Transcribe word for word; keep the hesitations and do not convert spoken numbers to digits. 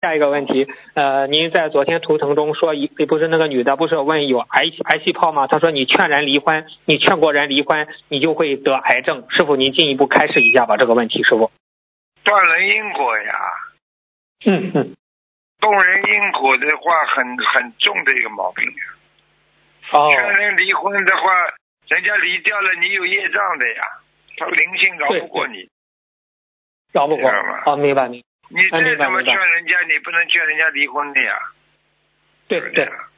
下一个问题，呃，您在昨天图腾中说，一不是那个女的不是问有癌癌细胞吗？她说你劝人离婚，你劝过人离婚，你就会得癌症。师傅，您进一步开示一下吧这个问题，师傅。 断了因果呀。 嗯嗯。 动人因果的话很很重的一个毛病。 哦。 劝人离婚的话，人家离掉了，你有业障的呀，他灵性饶不过你。 饶不过。哦，明白明白。 你再怎么劝人家，你不能劝人家离婚的呀。 对对。